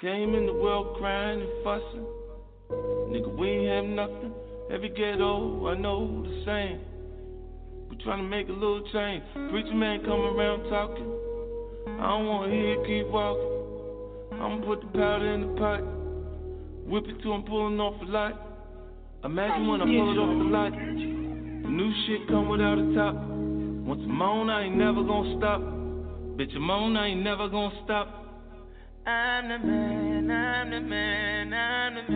Came in the world crying and fussing. Nigga, we ain't have nothing. Every ghetto, I know the same. We tryna make a little change. Preacher man come around talking. I don't wanna hear you keep walking. I'ma put the powder in the pot. Whip it till I'm pulling off a lot. Imagine when I pull it off the lot. The new shit come without a top. Once I'm on, I ain't never gonna stop. Bitch, I'm on, I ain't never gonna stop. I'm the man, I'm the man, I'm the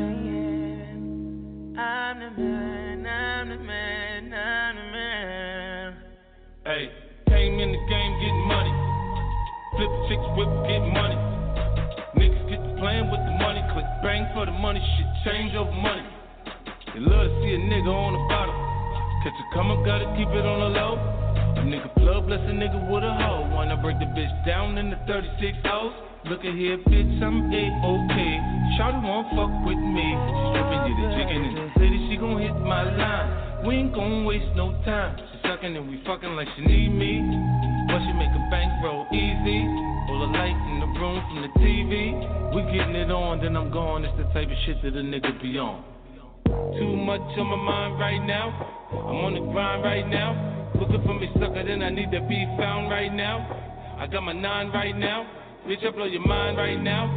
man. I'm the man, I'm the man, I'm the man. Hey, came in the game getting money. Flip chicks, whip, get money. Niggas get to playing with the money. Click bang for the money, shit change over money. They love to see a nigga on the bottom. Catch a come up, gotta keep it on the low. A nigga plug, bless a nigga with a hoe. Wanna break the bitch down in the 36 O's. Look at here, bitch, I'm A-OK. Shawty won't fuck with me. She stripping, get a chicken in the city, she gon' hit my line. We ain't gon' waste no time. She sucking and we fucking like she need me. But she make a bankroll easy. All the light in the room from the TV. We getting it on, then I'm gone. It's the type of shit that a nigga be on. Too much on my mind right now. I'm on the grind right now. Looking for me sucker, then I need to be found right now. I got my 9 right now. Bitch, I blow your mind right now.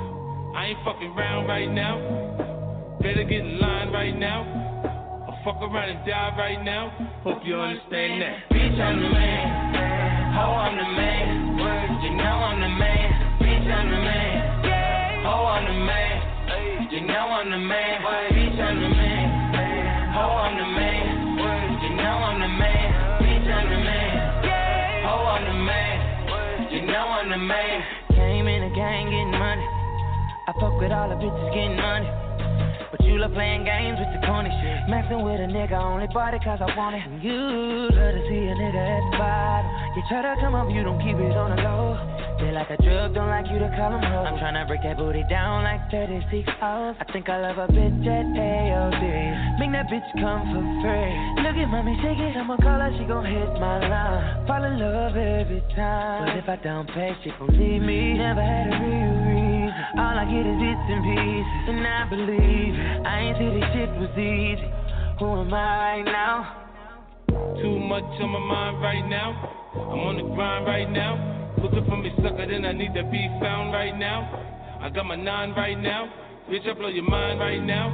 I ain't fucking around right now. Better get in line right now. I'll fuck around and die right now. Hope you understand that. Bitch, I'm the man. Ho, I'm the man. You know I'm the man. Bitch, I'm the man. Ho, I'm the man. You know I'm the man. Bitch, I'm the man. Ho, I'm the man. You know I'm the man. Bitch, I'm the man. Ho, I'm the man. You know I'm the man. Came in the gang getting money. I fuck with all the bitches getting money. But you love playing games with the corny shit. Messing with a nigga, only bought it cause I want it. And you love to see a nigga at the bottom. You try to come up, you don't keep it on the low. They like a drug, don't like you to call them hoes. I'm tryna break that booty down like 36 hours. I think I love a bitch at AOD. Make that bitch come for free. Look at mommy, shake it, I'ma call her, she gon' hit my line. Fall in love every time. But if I don't pay, she gon' leave me. Never had a real reason. All I get is bits and pieces, and I believe it. I ain't see this shit was easy. Who am I right now? Too much on my mind right now. I'm on the grind right now. Looking for me sucker, then I need to be found right now. I got my 9 right now. Bitch, I blow your mind right now.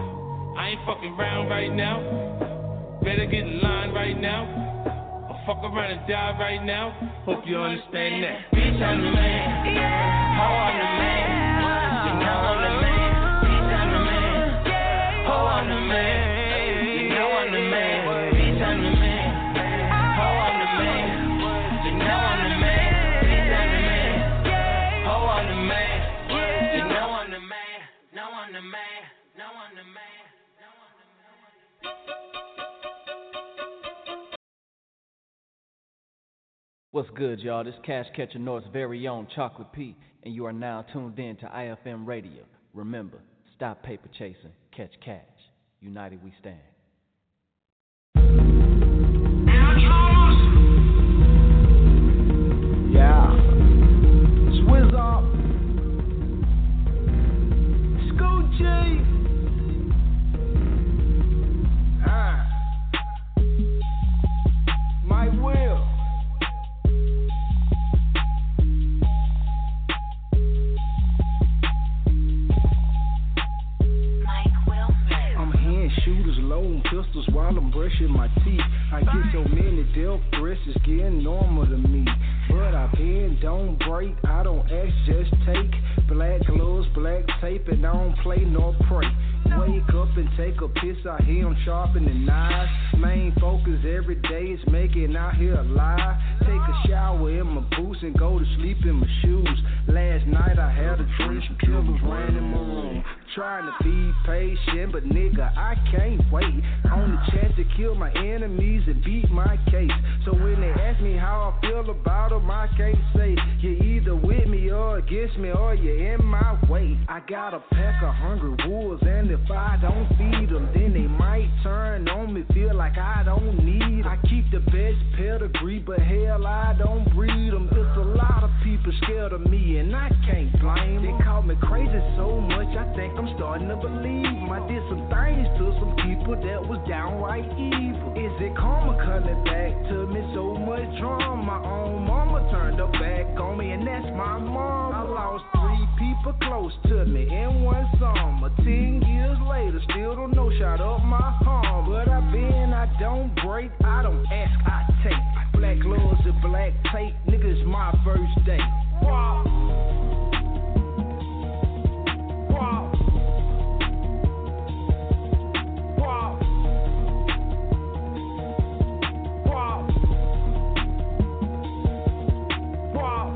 I ain't fucking around right now. Better get in line right now. I'll fuck around and die right now. Hope you understand that. Bitch, I'm the man. Ho, I'm the man. You know I'm the man. Bitch, I'm the man. Ho, I'm the man. You know I'm the man. Bitch, I'm the man. Ho, I'm the man. You know I'm the man. Bitch, I'm the man. Ho, I'm the man. You know I'm the man. No, I'm the man. No, I'm the man. What's good, y'all? This Cash Catcher North's very own Chocolate P, and you are now tuned in to IFM Radio. Remember, stop paper chasing, catch cash. United we stand. Yeah. Swizz up. Scoochie. My will. Shooters loading pistols while I'm brushing my teeth. I get so many death threats, it's getting normal to me. But I bend, don't break, I don't ask, just take. Black gloves, black tape, and I don't play nor pray. Wake up and take a piss, I hear them sharpening knives. Main focus every day is making out here alive. Take a shower in my boots and go to sleep in my shoes. Last night I had a dream, some killers ran in my room. Trying to be patient, but nigga, I can't wait. On the chance to kill my enemies and beat my case. So when they ask me how I feel about them, I can't say. You're either with me or against me, or you're in my way. wait. I got a pack of hungry wolves, and if I don't feed them, then they might turn on me, feel like I don't need 'em. I keep the best pedigree, but hell, I don't breed them. There's a lot of people scared of me, and I can't blame 'em. They call me crazy so much, I think I'm starting to believe 'em. I did some things to some people that was downright evil. Is it karma coming back to me? So much drama. My own mama turned her back on me, and that's my mom. I lost 3 people close to me in one summer. 10 years later, still don't know, shot up my home. But I bend, I don't break, I don't ask, I take. Black laws and black tape, niggas my first day. Wow. Wow. Wow. Wow. Wow.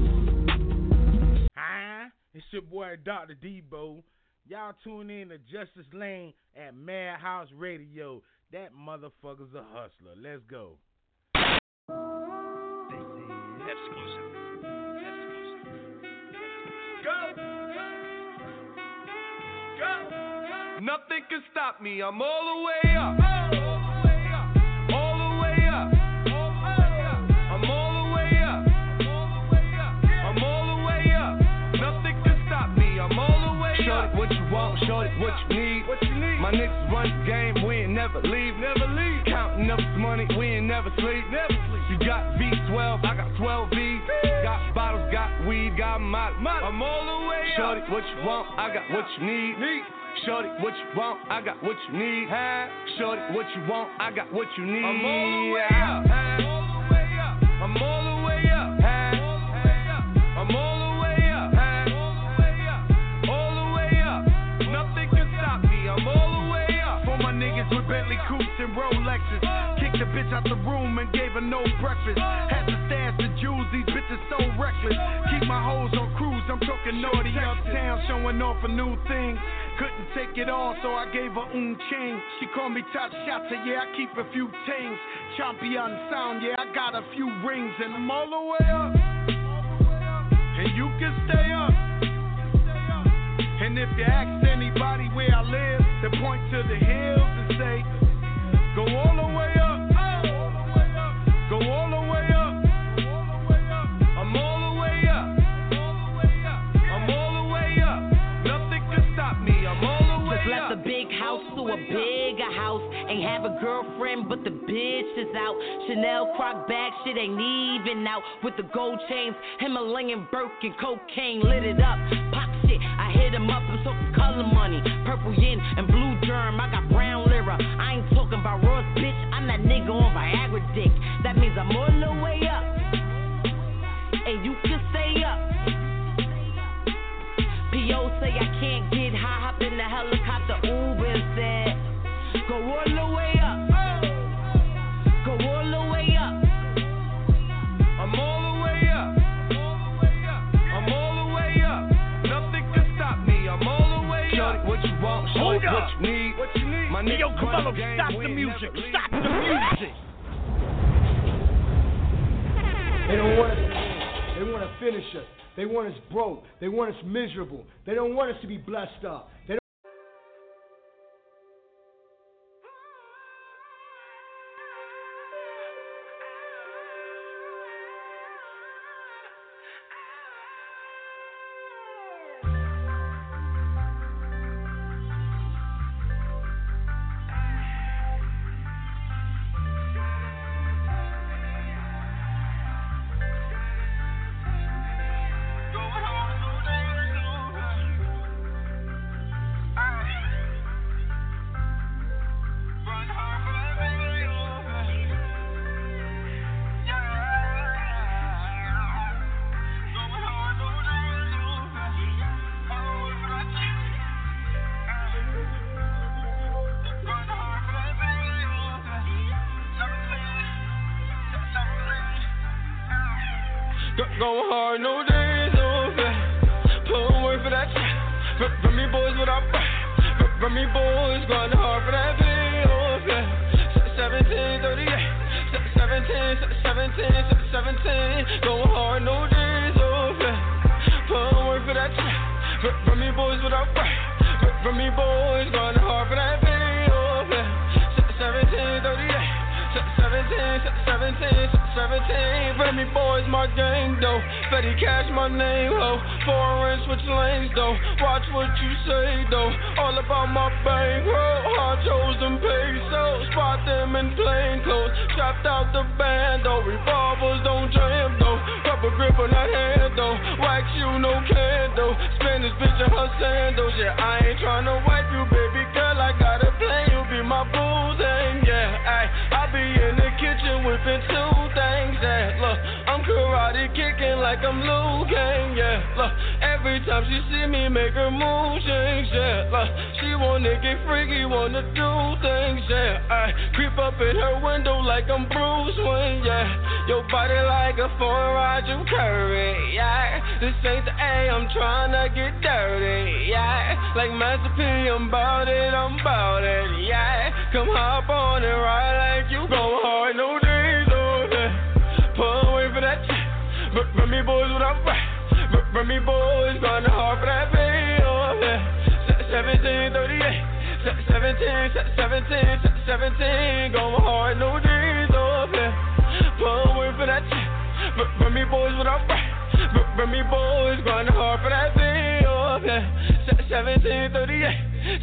Hi, it's your boy Dr. Debo. Y'all tune in to Justice Lane at Madhouse Radio. That motherfucker's a hustler. Let's go. Exclusive. Go. Nothing can stop me, I'm all the way up. All the way up. I'm all the way up. I'm all the way up. Nothing can stop me, I'm all the way up. Shorty, what you want, shorty, what you need. My niggas run the game, we ain't never leave. Counting up this money, we ain't never sleep. You got V12, I got 12 V's. Got bottles, got weed, got molly. I'm all the way up. Shorty, what you want, I got what you need. Shorty, what you want, I got what you need. Shorty, what you want, I got what you need. I'm all the way up. I'm all the way up. I'm all the way up. All the way up. Nothing can stop me, I'm all the way up. For my niggas with Bentley Coupes and Rolexes, kicked the bitch out the room and gave her no breakfast. Had to stash the jewels, these bitches so reckless. Keep my hoes on cruise, I'm talking naughty uptown, showing off a new thing. Couldn't take it all, so I gave her chain. She called me Top Shotter, yeah, I keep a few things. Champion sound, yeah, I got a few rings, and I'm all the way up. And you can stay up. And if you ask anybody where I live, they point to the hills and say, go all the way up. Go all the way up. I'm all the way up. I'm all the way up. Nothing can stop me. I'm all the way up. Just left a big house to a bigger house. Ain't have a girlfriend, but the bitch is out. Chanel Croc bag, shit ain't even out. With the gold chains, Himalayan Birkin, cocaine lit it up. Pop shit, I hit him up. I'm talking color money, purple yin and blue germ. I got brown lira. I ain't talking about Ross, bitch. I'm that nigga on Viagra dick. That means I'm all the way up, and you can stay up. P.O. say I can't get high, hop in the helicopter, Uber instead. Go all the way up. Go all the way up. I'm all the way up. I'm all the way up. Nothing can stop me. I'm all the way up. Shorty, what you want? Shorty, what you need? My nigga, Yo, Carmelo, stop the music. Stop the music. They don't want us to win. They want to finish us. They want us broke. They want us miserable. They don't want us to be blessed up. They don't Going hard, no days over. Put work for that shit. Run me boys without run me boys, going hard for that pay over. 17, going hard, no days over. Put work for that shit. Remy boys without right. Remy boys going hard for that video. 1738. 17, Remy boys, my gang, though. Fetty Cash, my name, ho. Foreign switch lanes, though. Watch what you say, though. All about my bankroll. Honchos and pesos. Spot them in plain clothes. Strapped out the band, though. Revolvers don't jam, though. Rubber grip on that hand, though. Wax you, no candle. Spin this bitch in her sandals. Yeah, I ain't tryna wipe you, baby girl. I gotta play you, be my boo thing, yeah. I be in the kitchen whipping two things, yeah. Look, I'm karate kicking like I'm Liu Kang, yeah. Look, every time she see me make her move change, yeah. Look, she wanna get freaky, wanna do things, yeah. I creep up in her window like I'm Bruce Wayne, yeah. Your body like a foreign Roger Curry, yeah. This ain't the A, I'm tryna get dirty, yeah. Like Master P, I'm bout it, yeah. Come hop on and ride like you go hard, no days, oh yeah. Pull away for that shit. Remy boys without right. Remy boys going hard for that video, yeah. 1738. 17, going hard, no days, oh yeah. Pull away for that shit. Remy boys without right. Remy boys going hard for that video, yeah. 1738.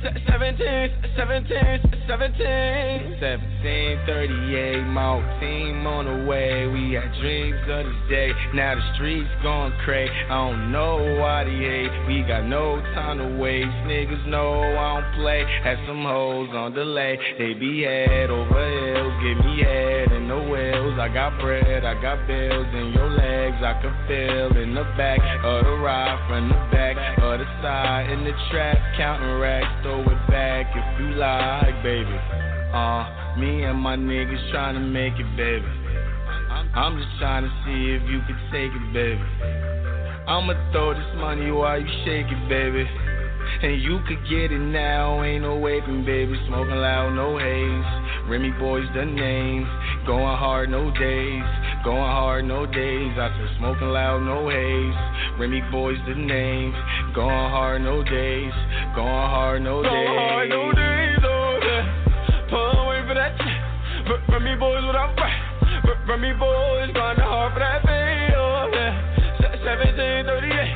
1738, my whole team on the way. We had dreams of this day, now the streets going crazy. I don't know why they hate, we got no time to waste. Niggas know I don't play, had some hoes on delay. They be head over heels, give me head in the wheels. I got bread, I got bills in your legs, I can feel in the back of the ride, from the back of the side, in the trap, counting racks. Throw it back if you like, baby. Me and my niggas tryna make it, baby. I'm just tryna see if you could take it, baby. I'ma throw this money while you shake it, baby. And you could get it now, ain't no waiting, baby. Smoking loud, no haze. Remy boys the name. Going hard, no days. Going hard, no days. I said smoking loud, no haze. Remy boys the name. Going hard, no days. Going hard, no days. Going hard, no days, oh yeah. Pull away for that shit. Remy boys without right. Remy boys going hard for that video, yeah. 1738.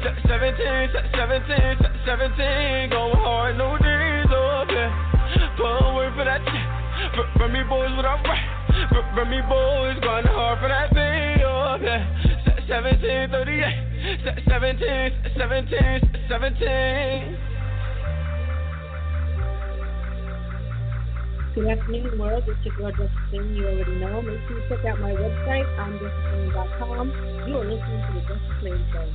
17, going hard, no days, oh yeah. Pull away for that shit. Remy boys without right. Remy boys going hard for that video, yeah. 1738. 17. Good afternoon, world. This is your girl, Josephine. You already know. Make sure you check out my website, josephine.com. You are listening to the Josephine Show.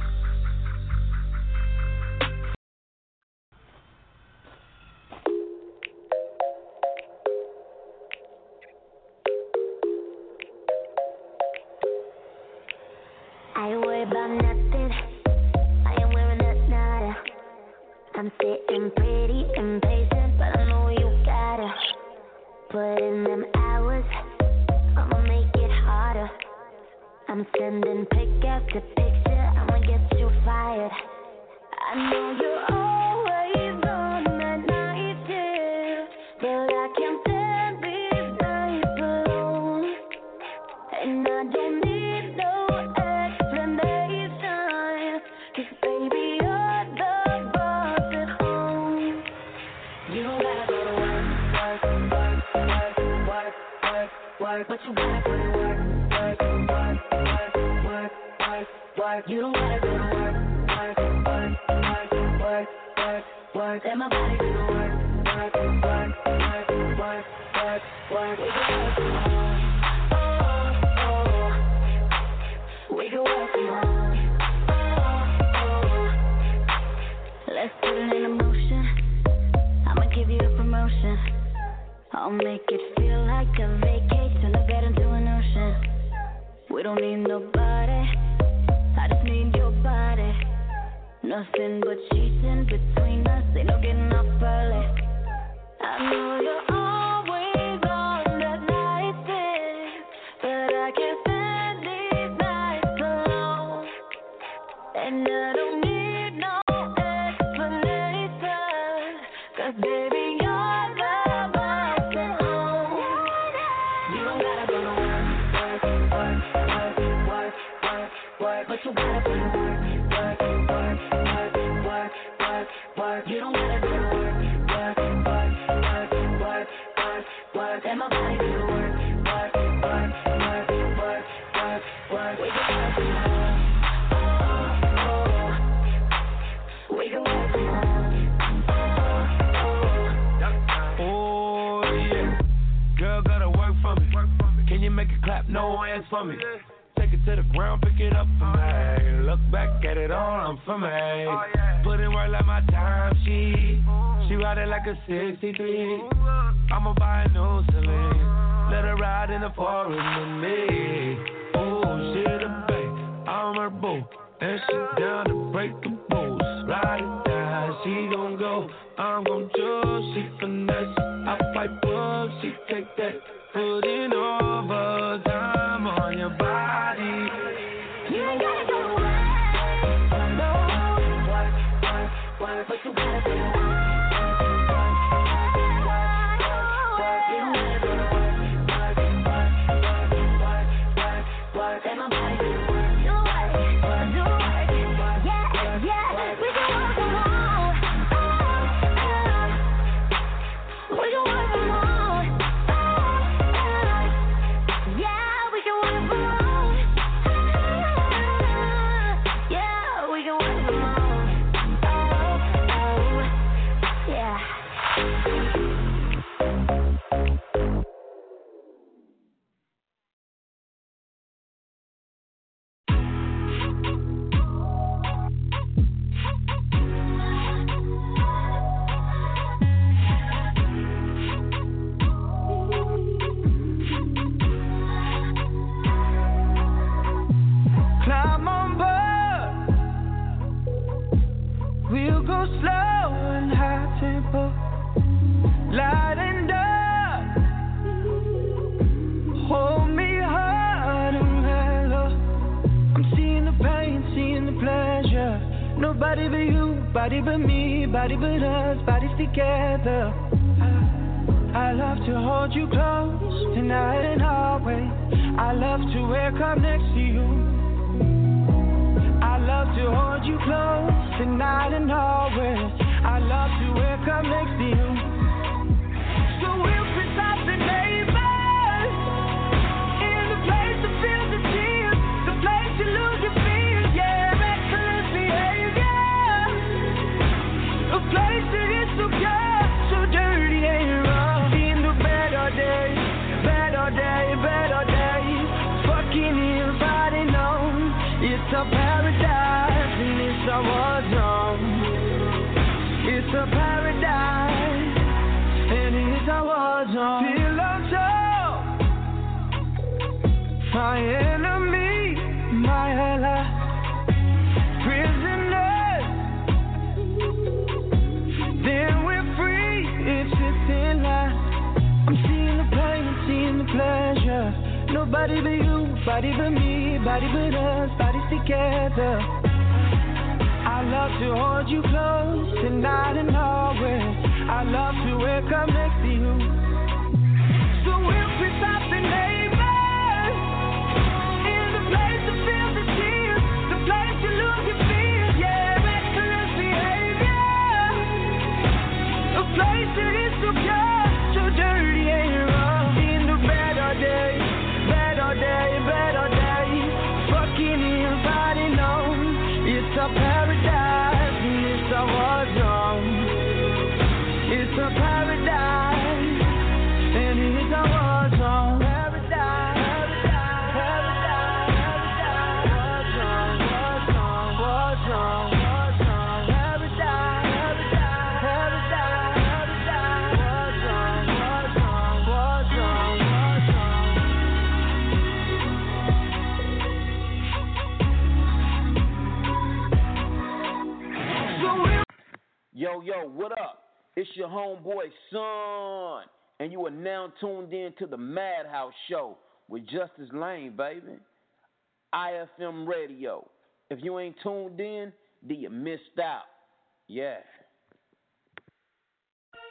I worry about nothing. I am wearing a nada. I'm sitting pretty impatient, but I know you gotta put in them hours. I'ma make it harder. I'm sending pick after picture. I'ma get you fired. I know you're always on that night shift, but I can't stand these nights alone. And I don't need no explanation, 'cause baby you're the boss at home. You don't gotta go to work, but you gotta put in work. You don't gotta go to work, let my body do the work. We can work from home. Let's put it in motion. I'ma give you a promotion. I'll make it feel like a vacation, a bed into an ocean. We don't need nobody, I just need your body. Nothing but sheets in between us, ain't no getting up early. I know you're always on that night shift, but I can't stand these nights alone. And I don't need no explanation. baby, you're the boss at home. You don't gotta go to work, but you gotta put in work. You don't gotta go to work, and my body do the work. We can work from home. We can work from home. Oh yeah, girl gotta work for me. Can you make it clap? No hands for me. Take it to the ground, pick it up for me. Look back at it all, I'm for me. Put in work like my time sheet. She ride it like a 63. I'ma buy a new Celine. Let her ride in the forest with me. Oh, she the babe, I'm her boo. And she down to break the rules. Ride it down, she gon' go. I'm gon' choose, she finesse. I fight up, she take that. Put in overtime on your body. You ain't gotta go to work, but you gotta do it. Nobody but you, body but me, body but us, bodies together. I love to hold you close tonight and always. I love to wake up next to you. I love to hold you close tonight and always. I love to wake up next to you. So we'll pick up the neighbors in the place to feel the tears, the place to lose your fears, yeah, reckless behavior, a place that is so pure, so dirty and rough. In the better days, fucking everybody knows it's a paradise and it's a war zone. It's a paradise and it's a war zone. Pillow talk, my enemy, my ally, prisoners. Then we're free. It's a thin line. I'm seeing the pain, I'm seeing the pleasure. Nobody but you, body but me, body but us, bodies together. I love to hold you close tonight and always. I love to wake up next to you. So we'll pick up the neighbors in the place to feel the tears, the place to lose your fears, yeah, reckless behavior, a place that is so pure, so dirty and rough. In the better days, fucking everybody knows it's a paradise and it's a war zone. It's a paradise and it's a war zone. Paradise, war zone. Yo, what up? It's your homeboy, Son, and you are now tuned in to the Madhouse Show with Justice Lane, baby. IFM Radio. If you ain't tuned in, then you missed out. Yeah.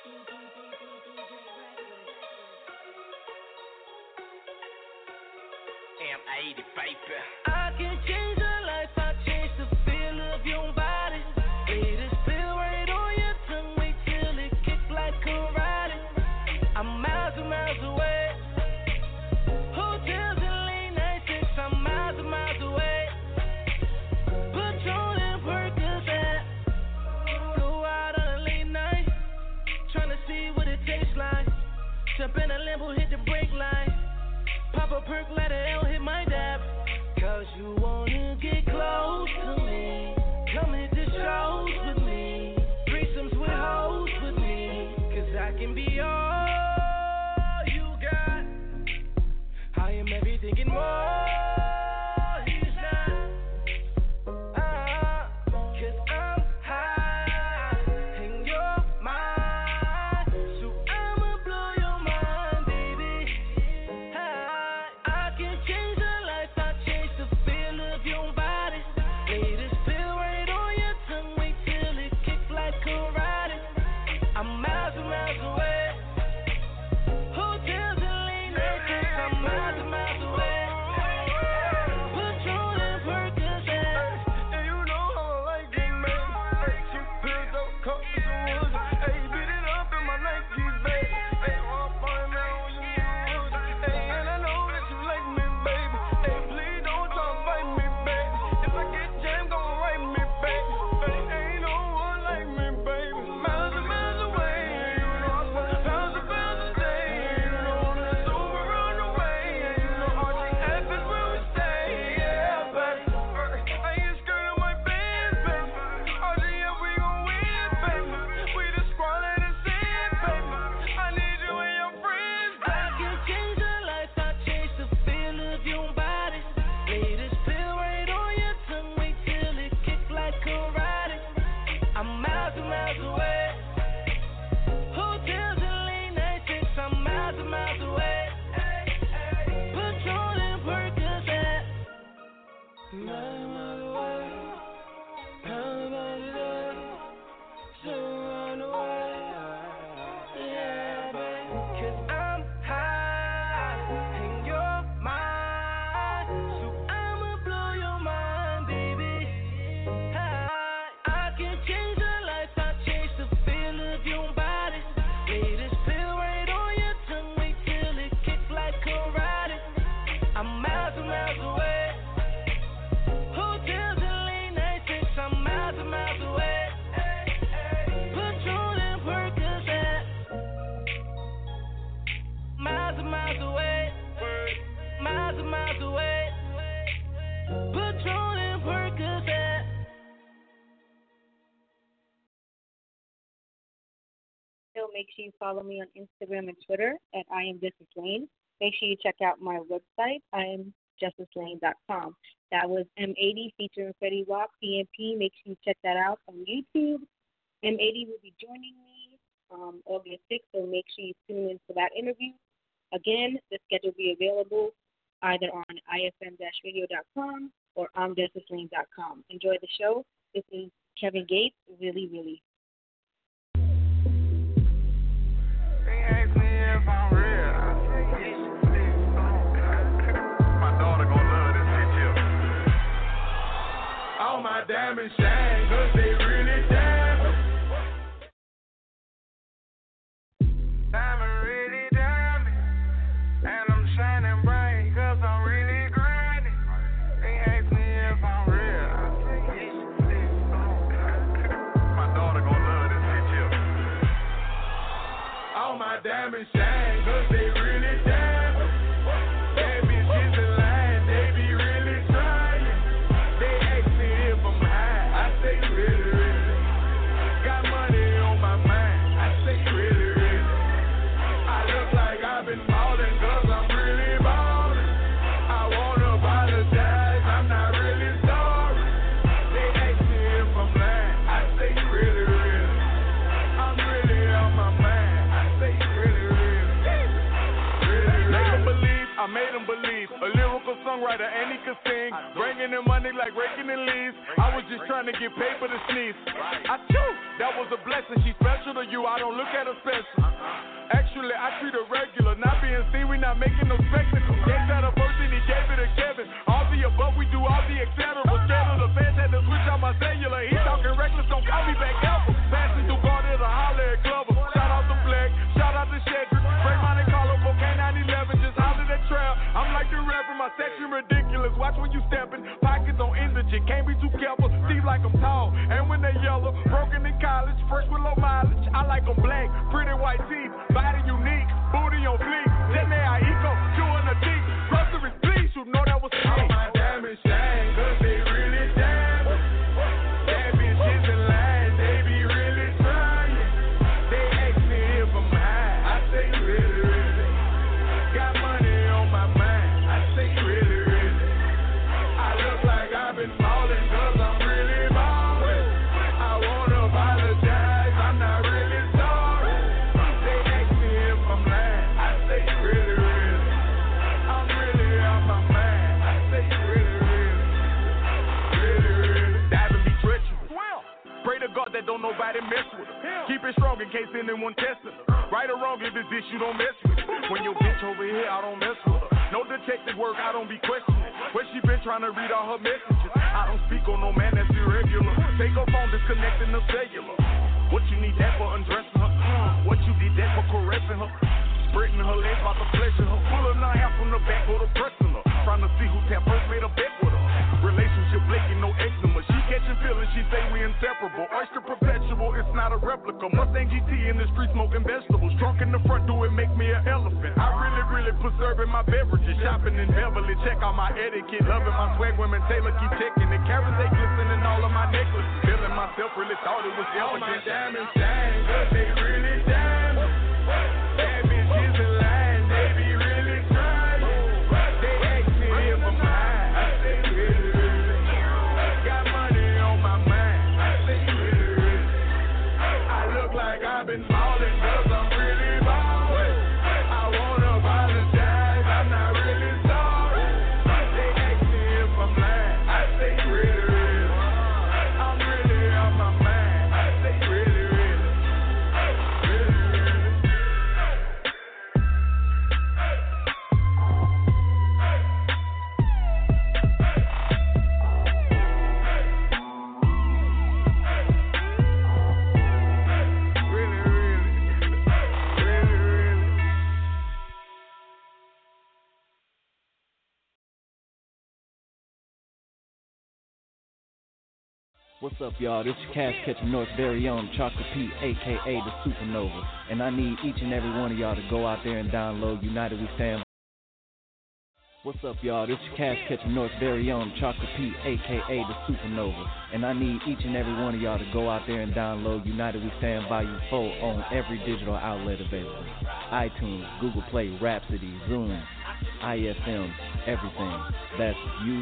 M80, baby. I can change your life, I change the feel of your body. Lay this pill right on your tongue, wait till it kick like karate. I'm miles and miles away. Hotels and late night sex, I'm miles and miles away. Patron and Percocet. Go out on a late night, tryna see what it tastes like. Jump in a Lambo, hit the brake line. Pop a perk, let it L hit my dab. Cause you wanna get close to me. Come hit the shows with me. Threesomes with hoes with me. Cause I can be all you got. I am everything and more. He's not. Cause I'm high in your mind. So I'ma blow your mind, baby. I can change your life, I change the feel of your body. Lay this pill right on your tongue, wait till it kick like karate. I'm miles and miles away. Hotels and late night sex, I'm miles and miles away. Patron and Percocet. And you know how I like it, man. Hey, cheap pills, up, cups and woods. Hey, beat it up in my Nikes, babe. Hey, I'll find out when you use it. Hey, and I know that you like me, baby. Hey, please don't try to fight me, baby. If I get jammed, gon' write me, baby. But ain't no one like me, baby. Miles and miles away, you know I spend pounds and pounds a day. You know it's over on the way. You know RGF is where we stay, yeah, baby. I ain't scared of my bands, baby. RGF, we gon' win, baby. We the squad and the sin, baby. I need you and your friends, I can change your life, I change the feel of your body. Lay this pill right on your tongue, wait till it kick like karate. I'm miles and miles away. Hotels and late night sex, I'm miles and miles away. Patron and Percocet. Miles and miles away. Miles and miles away. So run away. Yeah, baby. 'Cause I'm high in your mind. So I'ma blow your mind, baby. I can change your life, I change the feel of your body. Lay this pill right on your tongue, wait till it kick like karate. I'm miles and miles away. Hotels and late night sex, I'm miles and miles away. Patron and Percocet. Miles and miles away. Miles and miles away. Patron and Percocet. So make sure you follow me on Instagram and Twitter at I am Justice Lane. Make sure you check out my website, IamJusticeLane.com. That was M80 featuring Freddie Rock, PNP. Make sure you check that out on YouTube. M80 will be joining me August 6th, so make sure you tune in for that interview. Again, the schedule will be available either on ifm-radio.com or IamJusticeLane.com. Enjoy the show. This is Kevin Gates, Really, Really. They ask me if I'm real. I say yes. My daughter gon' love this shit here. All my diamonds shine, 'cause they really diamond. Diamond really diamond. And I'm shining bright, 'cause I'm really grinding. They ask me if I'm real. I say yes. My daughter gon' love this shit here. All my diamonds shine, 'cause they really diamond. That bitch is in line, they be really trying. They ask me if I'm high, I say really, really. Got money on my mind, I say really, really. I look like I've been ballin', 'cause I'm really ballin'. I wanna apologize, I'm not really sorry. They ask me if I'm lying, I say really, really. I'm really on my mind, I say really, really. Bringing in money like raking in leaves. I was just trying to get paper to sneeze. I chew, that was a blessing. She's special to you, I don't look at her special. Actually, I treat her regular. Not being seen, we not making no spectacle. Gave that a person, he gave it to Kevin. All the above, we do all the etc. Scared of the fans, had to switch out my cellular. He talking reckless, don't call me back ever. Passing through Garden to holler at Glover. Shout out to Black, shout out to Shedrick. Break Monte Carlo, cocaine 911, just holler that trail. I'm like the rapper, my section ridiculous. Watch when you steppin', pockets on indigent. Can't be too careful, see like I'm tall. And when they yellow, broken in college, fresh with low mileage. I like them black, pretty white teeth, body unique, booty on fleek. Then they are eco, chewing the deep. Groceries, please, you know that was me. All my diamonds shine, cause they really diamond. That bitch is in line, they be really trying. They ask me if I'm high, I say really, really. Got money on my mind, I say really, really. I look like I've been falling cause I'm really ballin'. I wanna apologize, I'm not really sorry. They ask me if I'm lying, I say really, really. I'm really out my mind, I say really, really. Really, really. Diving be treacherous. Pray to God that don't nobody mess with her. Keep it strong in case anyone testing her. Right or wrong, if it's this, you don't mess with it. When your bitch over here, I don't mess with her. No detective work, I don't be questioning. Where she been trying to read all her messages. I don't speak on no man that's irregular. Take her phone, disconnecting the cellular. What you need that for undressing her? What you did that for caressing her? Spreading her legs about to pleasure her. Pulling her hair from the back or the pressing her. Trying to see who tap first made a bet with her. Relationship blinking, no eczema. She catching feelings, she say we inseparable. Oyster perpetual, it's not a replica. Mustang GT in the street smoking vegetables. Drunk in the front, do it make me an elephant. I really, really preserving my beverages. Shopping in Beverly, check out my etiquette. Loving my swag, women Taylor keep checking it. Carrots, they glistening all of my necklaces. Feeling myself, really thought it was elegant. All my diamonds shine, cause they really diamond. That bitch is in line, they be really trying. They ask me if I'm high, I say really, really. Got money on my mind, I say really, really. I look like I've been ballin' cause I'm really ballin'. I wanna apologize, I'm not really sorry. They ask me if I'm lying, I say really, really. I'm really out my mind, I say really, really. Really, really. What's up, y'all? This is Cash Catcher North's very own Chocolate P, a.k.a. the Supernova. And I need each and every one of y'all to go out there and download United We Stand. What's up, y'all? This is Cash Catcher North's very own Chocolate P, a.k.a. the Supernova. And I need each and every one of y'all to go out there and download United We Stand Volume 4 on every digital outlet available. iTunes, Google Play, Rhapsody, Zoom, IFM, everything. That's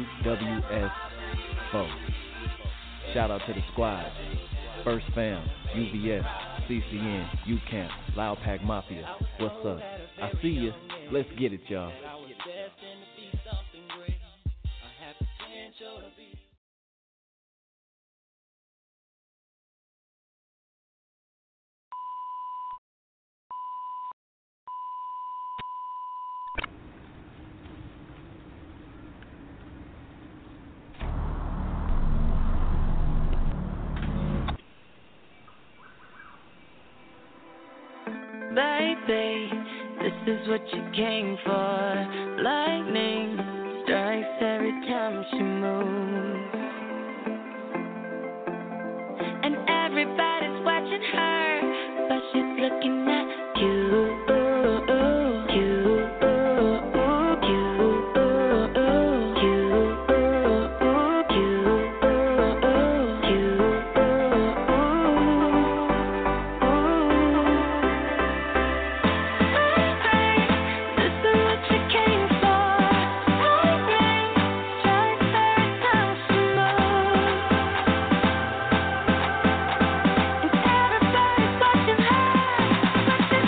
UWS4. Shout out to the squad, First Fam, UVS, CCN, UCamp, Loud Pack Mafia. What's up? I see you. Let's get it, y'all. Baby, this is what you came for. Lightning strikes every time she moves, and everybody's watching her, but she's looking at you. Watching her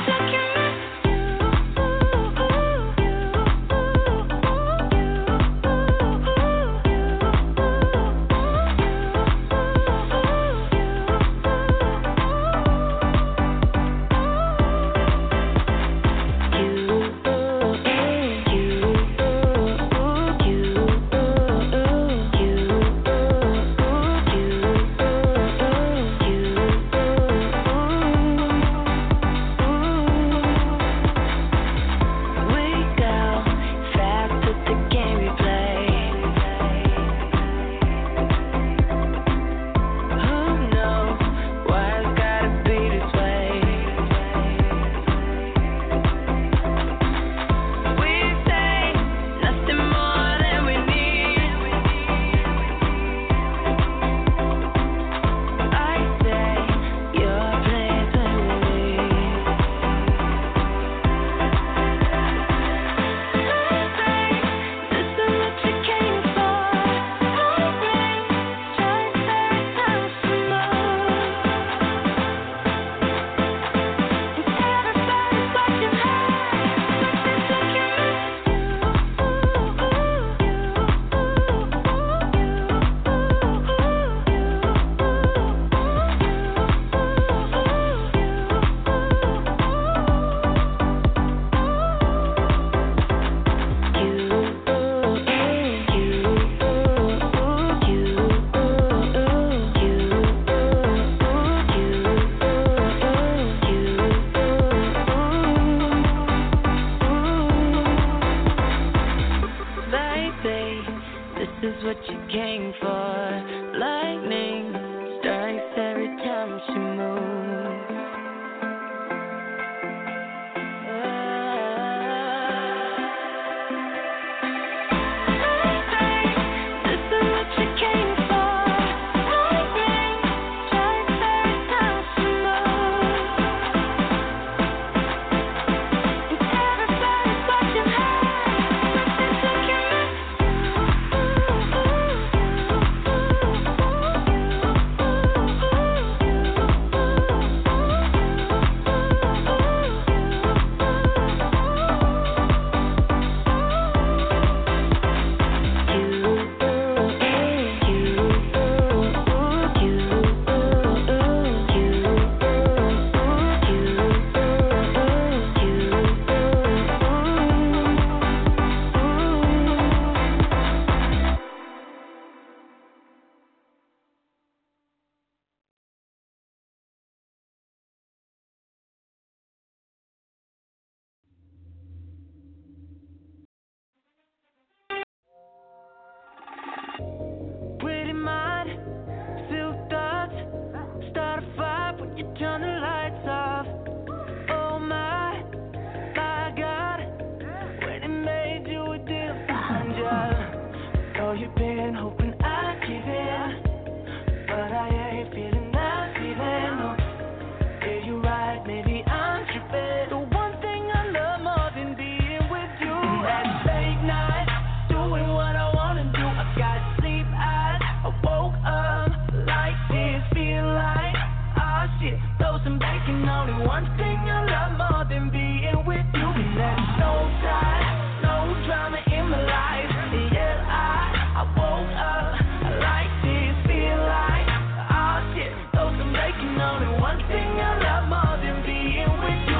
only one thing I love more than being with you.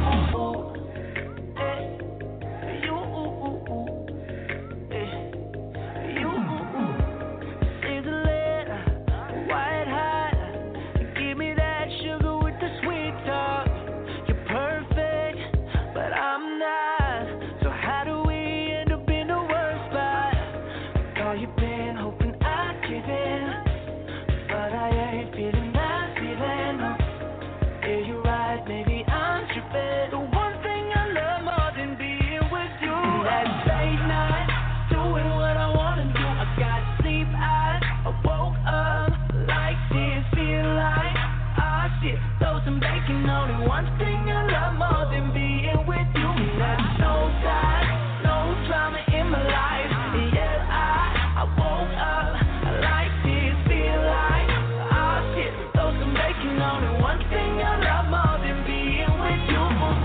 Only one thing I love more than being with you. That's no time, no drama in my life. Yeah, I woke up like this, feel like shit. Throw some bacon. Only one thing I love more than being with you.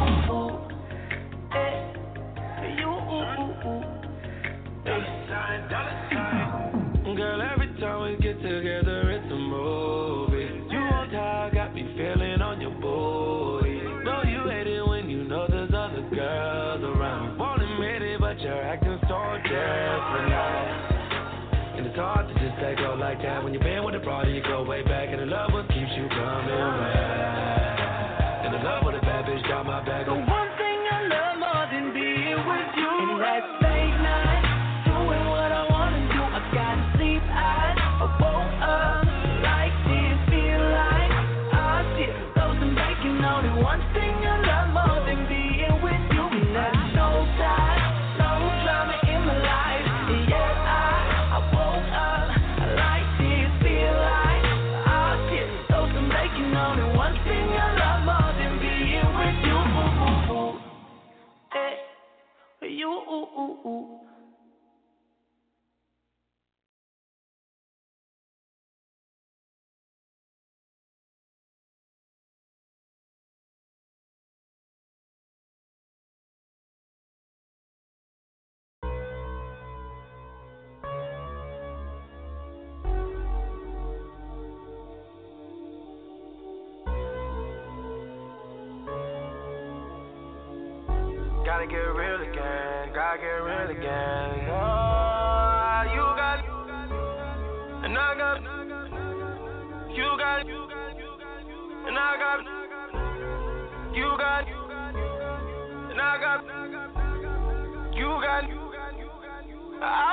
Girl, every time we get together, it's a movie. You on top, got me feeling on your booty. Know you hate it when you know there's other girls around. Won't admit it, but you're acting so different now. And it's hard to just let go like that. When you've been with a broad and you go way back, and the love what keeps you coming back. And the love with a bad bitch got my back. The one thing I love more than being with you. And that's late night, doing what I wanna do. I gotta sleep, I woke up like this, feel like shit. Throw some bacon. Only one thing I love more than being with you. And that's no time, no drama in my life. Yeah, I woke up like this, feel like shit. Throw some bacon. Only one thing I love more than being with you. You. Gotta get real again, gotta get real again. Oh, you got, and I got, you got, and I got, you got, and I got, you got, I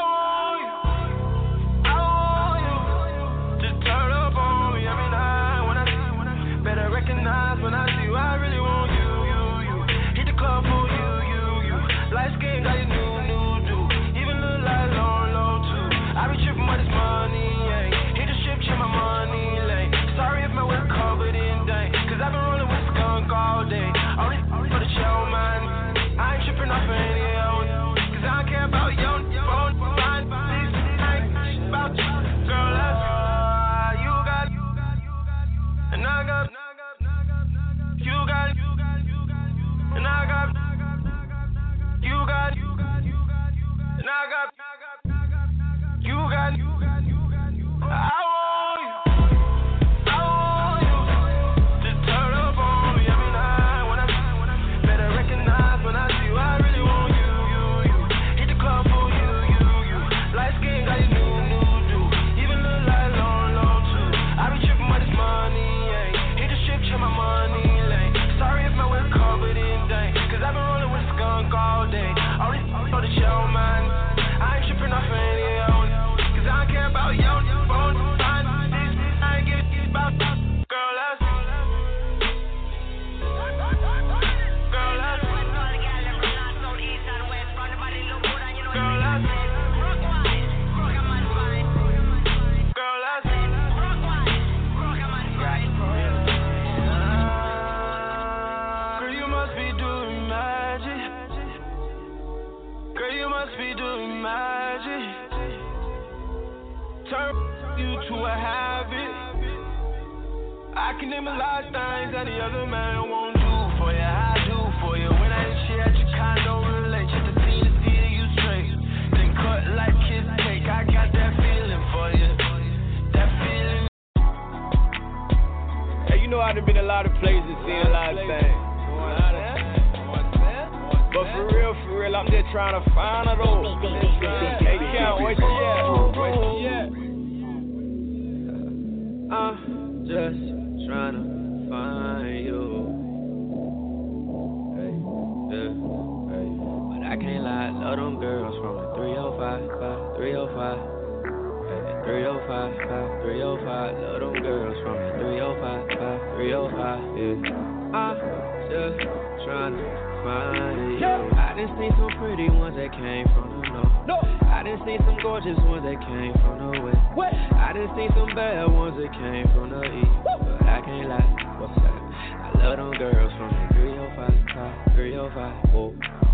want you, just turn up on me every night when I see you. Better recognize when I see you, I really want you. Hit the club for you. Light skin got you new do. Even look like low too. I be tripping with this money, yeah. Hit the strip, check my money lane. Sorry if my whip covered in dang. Cause I've been rolling with skunk all day. Only for the show, man. I ain't tripping off any else. Cause I don't care about your phone. Fine, this ain't about you. Girl, that's you got, and I got, you got, and I got. You got, and I got, you got, I want you, just turn up on me every night when I see you. Better recognize when I see you, I really want you. Hit the club for you. Light skin got you new do. Even look like low too. I be tripping with this money, yeah. Hit the strip, check my money lane. Sorry if my whip covered in dang. Cause I've been rolling with skunk all day. Only for the show, man. I ain't tripping off any else. Cause I don't care about your phone. Fine, this, I ain't give a about. Girl, that's girl, you must be doing magic. Girl, you must be doing magic. Turn you to a habit. I can name a lot of things that the other man won't do for you. I do for you. When I ain't shit at your condo, relate. Just to see you straight. Then cut like kiss cake. I got that feeling for you. That feeling. Hey, you know I done been a lot of places, seen a lot of things. But for real, I'm just trying to find it all. Hey, Count, where you at? I'm just trying to find you. Hey, yeah, hey. But I can't lie, love them girls from the 305, 305. 305, 305, love them girls from the 305, 305, yeah. I'm just trying to find you. I done seen some pretty ones that came from the north. I done seen some gorgeous ones that came from the west. I done seen some bad ones that came from the east. But I can't lie, what's that? I love them girls from the 305, 305, whoa.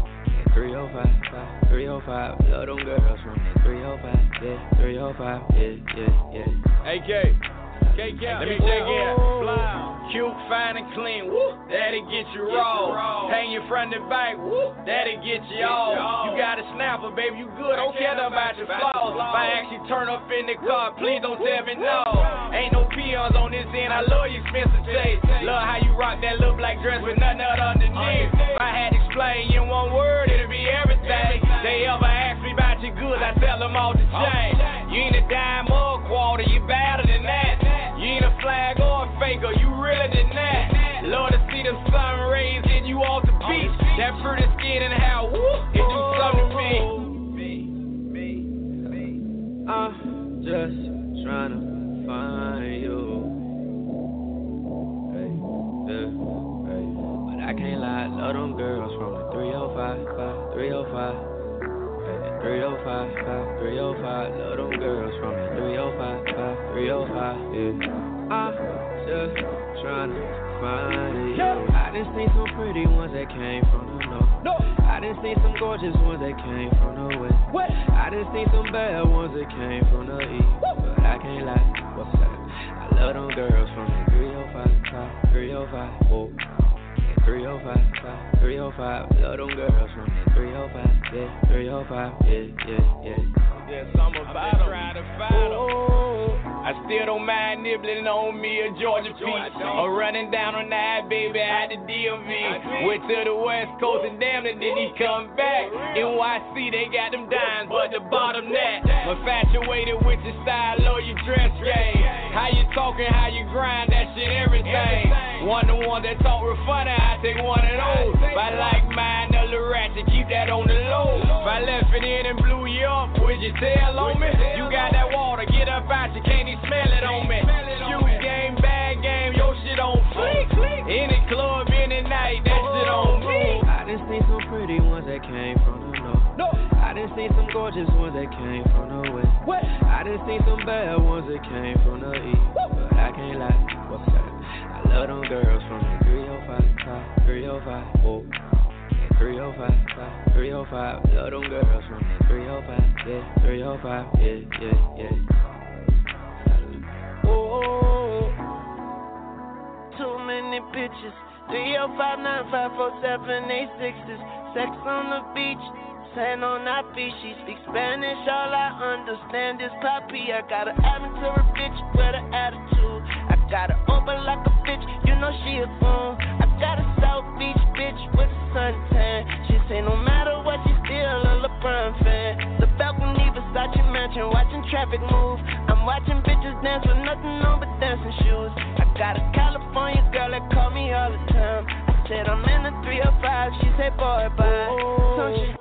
305, 305, love them girls from the 305, yeah, 305, yeah. Hey, K, let me take it. Fly. Cute, fine, and clean, woo, that'll get you raw. Hang your front and back, woo, that'll get you off. You got a snapper, baby, you good, don't care nothing about your flaws. If I actually turn up in the car, please don't tell me no. Ain't no peons on this end, I love your expensive taste. Love how you rock that little black dress with nothing else underneath. If I had to explain in one word, it'd be everything. They ever ask me about your goods, I sell them all the chain. You ain't a dime or a quarter, you better than that. You ain't a flag or a faker, you realer than that. Love to see them sun rays hit you off the beach. That pretty skin and how, woo, it do something to me. I'm just trying to find you. Hey, yeah, hey. But I can't lie, love them girls from the 305, 305. 305, 305, love them girls from the 305, 305, yeah. I'm just trying to find you. I done seen some pretty ones that came from the north. I done seen some gorgeous ones that came from the west. I done seen some bad ones that came from the east. But I can't lie, what's that? I love them girls from the 305, 305, whoa. 305, 305, love them girls from the 305, yeah, 305, yeah. Yeah, something about them. Trying to find them. I still don't mind nibbling on me a Georgia peach. Or running down on that baby at the DMV. Went to the West Coast and damn it, did he come back? NYC, they got them dimes, but the bottom that. Infatuated with your style or your dress game. How you talking, how you grind, that shit, everything. One the one that talk real funny, I take one of those. If I like mine, a little ratchet, keep that on the low. If I left it in and blew you up, would you tell on me? You got that water, get up out, you can't even smell it on me. Shoot game, bad game, your shit on fleek. Any club, any night, that shit on me. I done seen some pretty ones that came from the north. I done seen some gorgeous ones that came from the west. I done seen some bad ones that came from the east. But I can't lie, what's that? I love them girls from the 305, 305, whoa. 305, 305, love them girls from the 305, yeah, 305, yeah. Oh, too many bitches. 305, 9547, 86s. Sex on the beach, sand on that beach. She speaks Spanish, all I understand is Papi. I got an amateur bitch with an attitude. I got her open like a bitch, you know she a fool. I got a South Beach bitch with a suntan. She say no matter what, she still a LeBron fan. The balcony, Versace mansion, watching traffic move. I'm watching bitches dance with nothing on but dancing shoes. I got a California girl that call me all the time. I said I'm in the 305, she said boy bye. Don't you?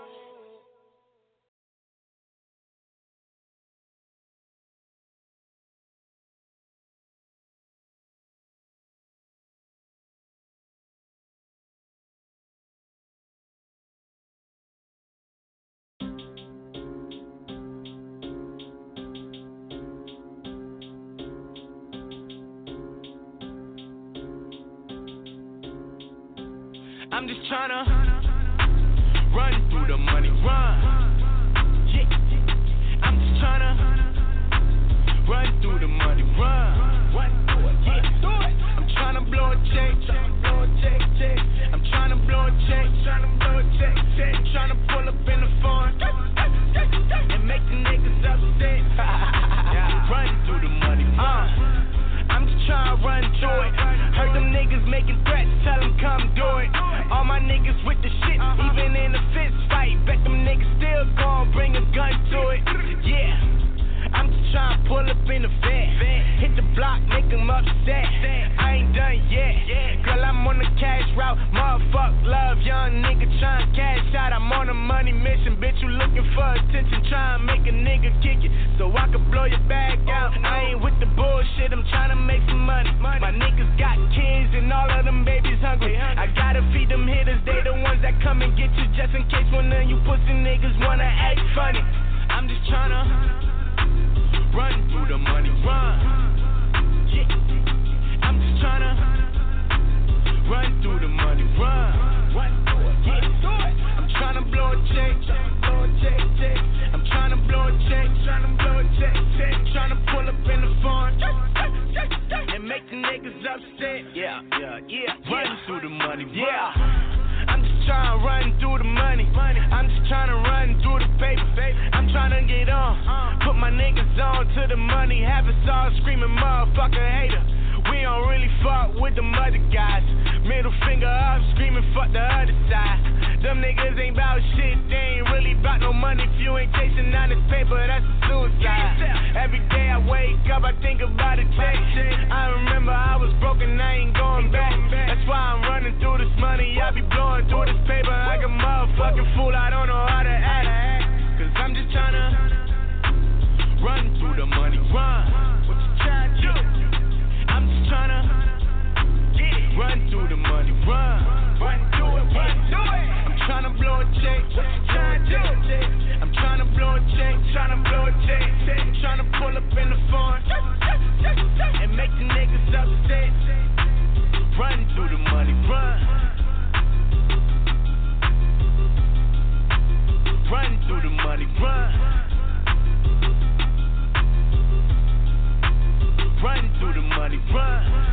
I'm just tryna run through the money, run. Yeah. I'm just tryna run through the money, run. Yeah. I'm tryna blow a check, I'm tryna blow a check, I'm tryna pull up in the phone and make the niggas upset. Run through the money, I'm just tryna run through it. Heard done yet. Girl, I'm on the cash route. Motherfuck love, young nigga trying to cash out. I'm on a money mission, bitch. You looking for attention, trying to make a nigga kick it so I can blow your bag out. I ain't with the bullshit, I'm trying to make some money. My niggas got kids and all of them babies hungry. I gotta feed them hitters, they the ones that come and get you just in case one of you pussy niggas wanna act funny. I'm just tryna run through the money, run. Yeah. I'm just tryna run through the money, run. Yeah. I'm tryna blow a check, I'm tryna blow a check, tryna pull up in the phone and make the niggas upset. Yeah. Run through the money, yeah. I'm just tryna run through the money. I'm just tryna run through the paper. I'm tryna get on, put my niggas on to the money. Have us all screaming, motherfucker hater. We don't really fuck with them other guys. Middle finger up, screaming fuck the other side. Them niggas ain't bout shit, they ain't really bout no money. If you ain't chasing down this paper, that's a suicide. Every day I wake up, I think about a check. I remember I was broken, I ain't going back. That's why I'm running through this money, I be blowing through this paper like a motherfucking fool. I don't know how to act, cause I'm just tryna run through the money, run. What you tryna do? I'm just tryna run through the money, run through it, I'm tryna blow a check, I'm tryna blow a check, tryna pull up in the phone and make the niggas upset. Run through the money, run through the money, run through the money, run.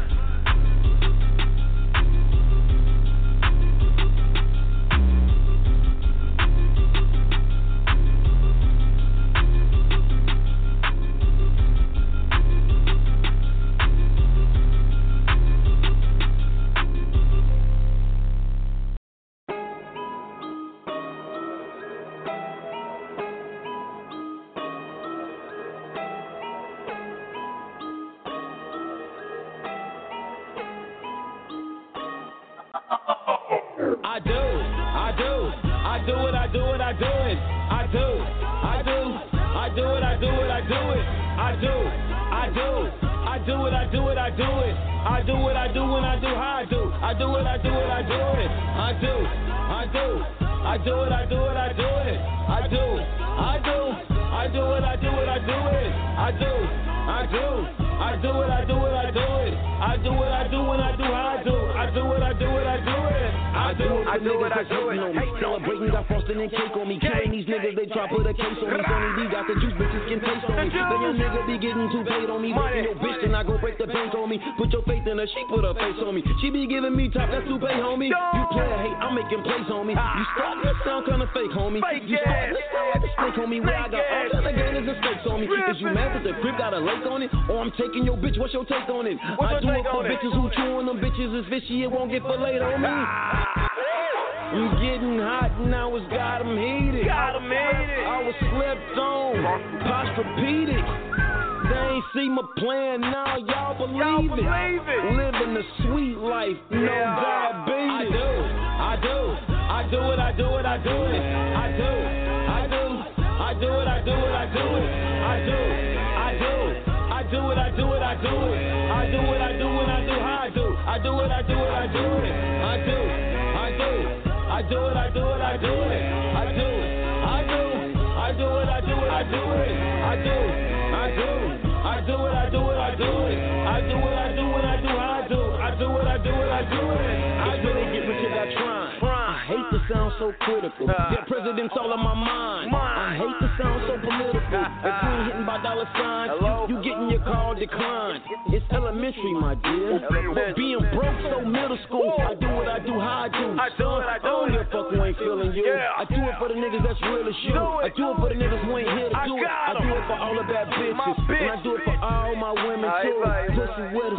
She put her face on me. She be giving me top, that's too pay, homie. You player hate, I'm making plays, homie. You start to sound kinda fake, homie. You start to sound like a snake, homie. Where I got all kind of gators and stakes on me. Is you mad that the crib got a lake on it? Or I'm taking your bitch, what's your take on it? I do it for bitches who chewing them bitches is fishy, it won't get filleted on me. I'm getting hot now, it's got 'em heated. I was slept on, posturepedic. They ain't see my plan, now y'all believe it. Living the sweet life, no diabetes. I do it. I do it. I do it. I do it. I do it. I do it. I do it. I do it. I do it. I do it. I do it. I do it. I do it. I do it. I do it. I do how I do. I do it. I do it. I do it. I do. I do. I do it. I do it. I do it. I do. I do. I do it. I do it. I do it. I do. I do. I do it, I do it, I do it. I do it, I do it, I do how I do. I do it, I do it, I do it. I do it, get rich I trying. I hate to sound so critical. Their president's all on my mind. I hate to sound so political. If you ain't hitting by dollar signs, you getting your call declined. It's elementary, my dear. But being broke so middle school. I do what I do, how I do. Son, I don't give a fuck who ain't feeling you. I do it for the niggas that's real as you. I do it for the niggas who ain't here to do it. I do it for all the bad bitches. And I do it for all my women too. Pussy wet as a swimming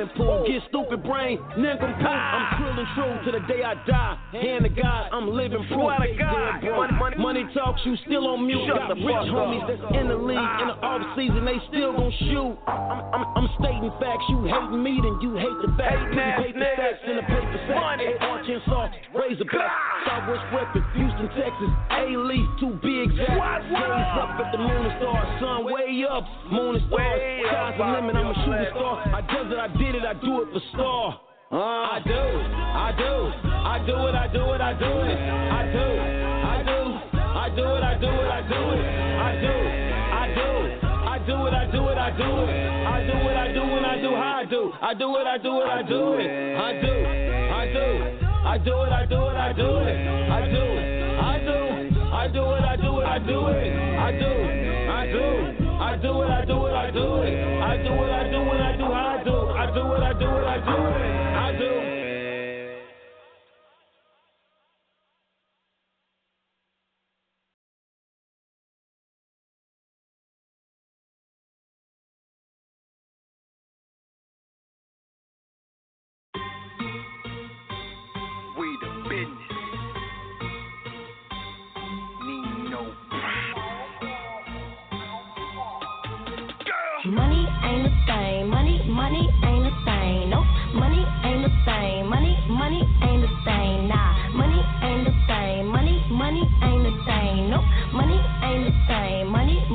swimming pool. Get stupid brain, nincompoop. I'm trilling true to the day I die. Hand to God, I'm living proof. Money talks, you still on mute. Got rich homies that's in the league. In the off season, they still gon' shoot. I'm stating facts. You hating me, then you hate the facts. You hate the facts in the paper sack. Arkansas, Razorback, Southwest reppin', Houston, Texas, A-Leaf, to be exact. Gaze up at the moon and stars, sun way up, moon and stars. Sky's the limit, I'm a shooting star. I does it, I did it, I do it for star. I do it, I do it, I do it, I do it, I do it, I do it, I do it, I do it, I do it, I do it, I do it, I do it, I do it, I do it, I do it, I do it, I do when I do how I do, I do it, I do it, I do it, I do, I do, I do it, I do it, I do it, I do it, I do, I do it, I do it, I do it, I do, I do, I do it, I do it, I do it, I do it, I do when I do how I do, I do it, I do it, I do it, I do. We the business. Nino Brown. Money ain't a thing. Money ain't a thing. No, money ain't a thing. Money ain't a thing. Nah, money ain't a thing. Money ain't a thing. No, money ain't a thing.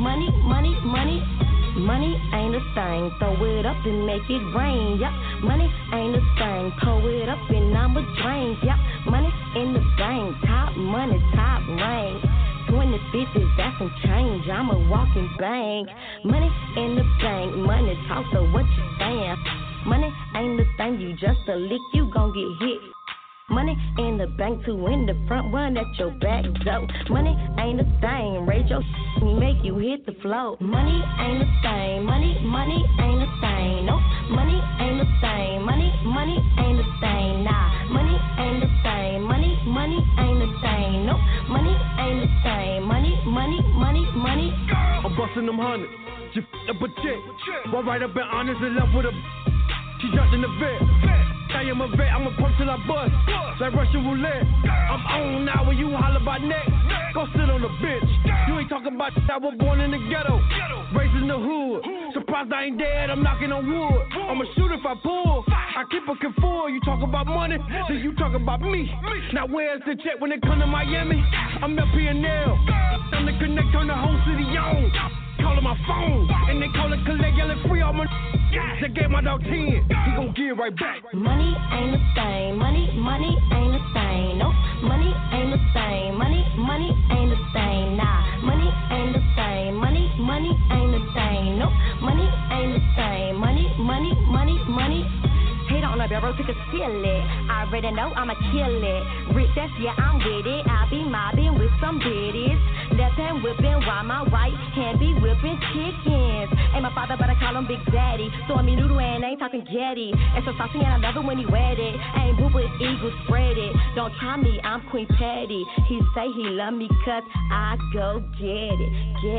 Money ain't a thing. Throw it up and make it rain. Yep. Money ain't a thing. Throw it up and I'ma drain. Yep. Money in the bank. Top money, top rank. 2050s, that's some change. I'm a walking bank. Money in the bank. Money talk, so what you saying? Money ain't the thing. You just a lick, you gon' get hit. Money in the bank, two in the front, one at your back door. Money ain't a thing. Raise your make you hit the floor. Money ain't a thing. Money ain't a thing. No, money ain't a thing. Money ain't a thing. Nah, money ain't a thing. Money ain't a thing. No, money ain't a thing. Money. I'm busting them hundreds. She f***ed up a chick. One right up and honest and left with a. She jumped in the vet. I am a vet, I'm a pump till I bust. Like Russian roulette. I'm on now when you holler about next. Go sit on the bench. You ain't talking about I was born in the ghetto. Raised in the hood. Surprised I ain't dead, I'm knocking on wood. I'ma shoot if I pull. I keep a full. You talk about money, then you talk about me. Now where's the check when it come to Miami? I'm LP&L. I'm the connect on the whole city on. Calling my phone, and they call it collect, yelling free all my. They gave my dog 10, he gon' give right back. Money ain't a thing. Money ain't a thing. No, money ain't a thing. Money ain't a thing. Nah, money ain't a thing. Money ain't a thing. No, money ain't a thing. Money. Hate on a barrel, take a steal it. I already know I'ma kill it. Rich, that's yeah, I'm with it. I be mobbing with some biddies. Left hand whipping while my right hand be whipping chickens. Ain't my father, but I call him Big Daddy. Throwing me noodle and ain't talking Getty. And so saucy and I love it when he wet it. Ain't boo but eagle spread it. Don't try me, I'm Queen Patty. He say he love me cause I go get it.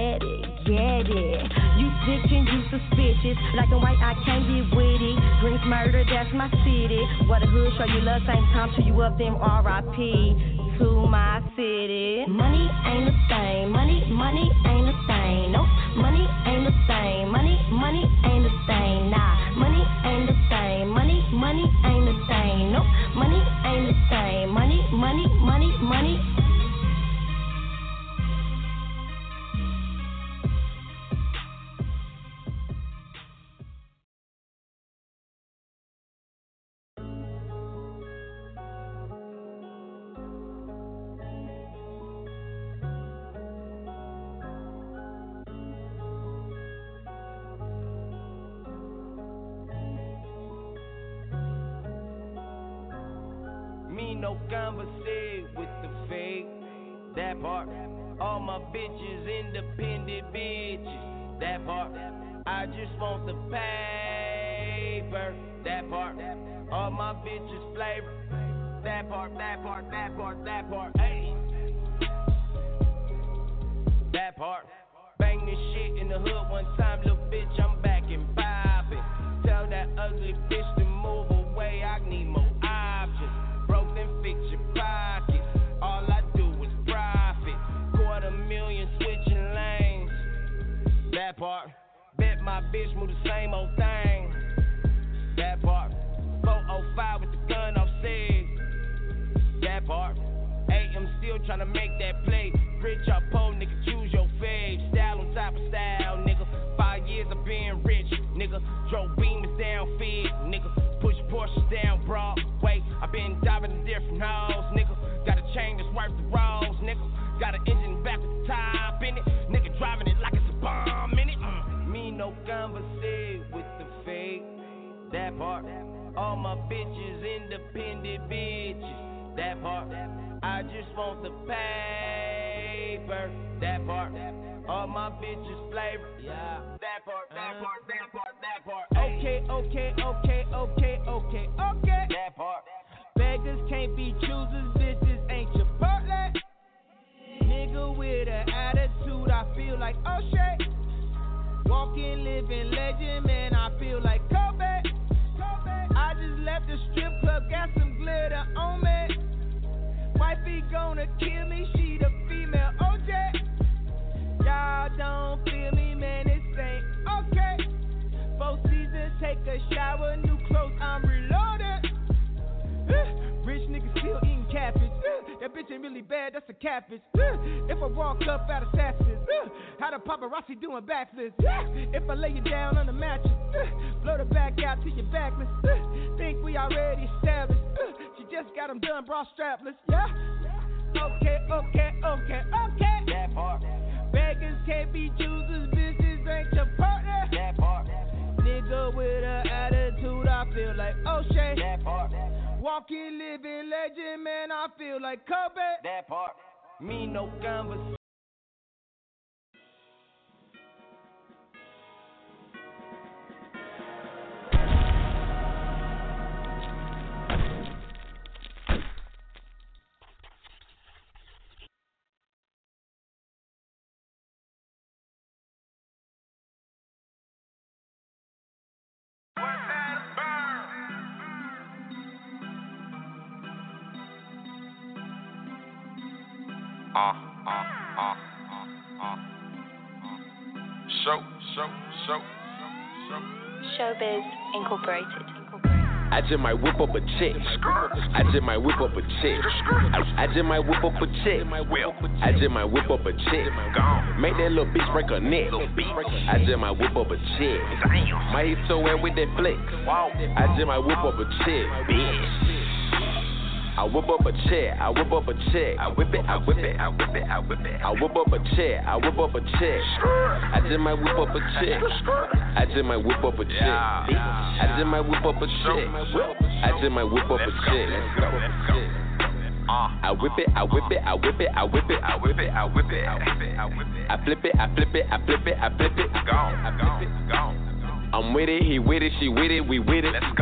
You snitching, you suspicious. Black and white, I can't get witty. Dreams murder, that's my city. What a hood show you love, same time to you up them R.I.P. to my city. Money ain't a thing. Money ain't a thing. No, money ain't a thing. Money ain't a thing. Nah, money ain't a thing. Money ain't a thing. No, money ain't a thing. Money. No conversate with the fake. That part. All my bitches independent bitches. That part. I just want the paper. That part. All my bitches flavor. That part. Hey. That part. Bang this shit in the hood one time, little bitch. I'm back and poppin'. Tell that that ugly bitch to move away. I need more options. Broke then fix your pockets. All I do is profit. $250,000 switching lanes. That part. Bet my bitch move the same old thing. That part. 405 with the gun off stage. That part. Hey, I'm still tryna make that play. Rich or poor, nigga, choose your fave. Style on top of style, nigga. 5 years of being rich, nigga. Drove beamers down feed, nigga. Push Porsches down Broadway. I been diving in different hoes, nigga. Got a chain that's worth the rolls, nigga. Got an engine back with the top in it. Nigga driving it like it's a bomb in it. Me no conversate with the fake. That part. All my bitches independent bitches. That part. I just want the paper. That part. All my bitches flavor. Yeah. That part. Okay. That part. Beggars can't be choosers. Bitches ain't your partner. Nigga with an attitude, I feel like O'Shea. Walking, living legend, man, I feel like Kobe. I just left the strip club, got some glitter on me. Wifey gonna kill me, she the female OJ. Y'all don't feel me, man, this ain't okay. 4 seasons, take a shower, new clothes, I'm reloaded. Rich niggas still eating catfish. That bitch ain't really bad, that's a catfish. If I walk up at Assassins, how the paparazzi doing backflips. If I lay you down on the mattress, blow the back out to your backless. Think we already established. She just got them done, bra strapless. Yeah. Okay. That part. Beggars can't be choosers, bitches ain't your partner. That part. Nigga with an attitude, I feel like O'Shea. That part. Walking, living legend, man, I feel like Kobe. That part. Me no conversation. Showbiz Incorporated. I just might whip up a chick. I just might whip up a chick. I just might whip up a chick. I just might whip up a chick. Make that little bitch break her neck. I just might whip up a chick. Might hit so wet with that flick. I just might whip up a chick, bitch. I whip up a chair, I whip up a chick. I whip it. I whip up a chair, I whip up a chick. I just might whip up a chick. I just might whip up a chick. I just might whip up a chick. I just might whip up a chick. I whip it. I flip it. I'm with it, he with it, she with it, we with it. Let's go.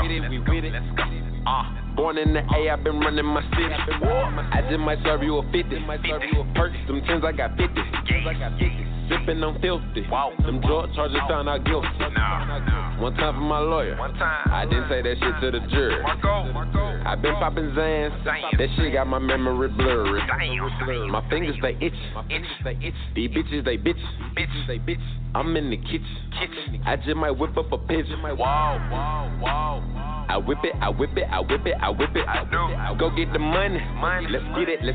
Born in the A, I've been running my city. I just might serve you a 50. Perks, them 10s, I got 50. Sippin' on filthy. Them drug charges found out guilty. One time for my lawyer. I didn't say that shit to the jury. I been poppin' Zans. That shit got my memory blurry. My fingers, they itch. These bitches, they bitch. I'm in the kitchen. I just might whip up a pigeon. I whip it. Go get the money. Let's get it.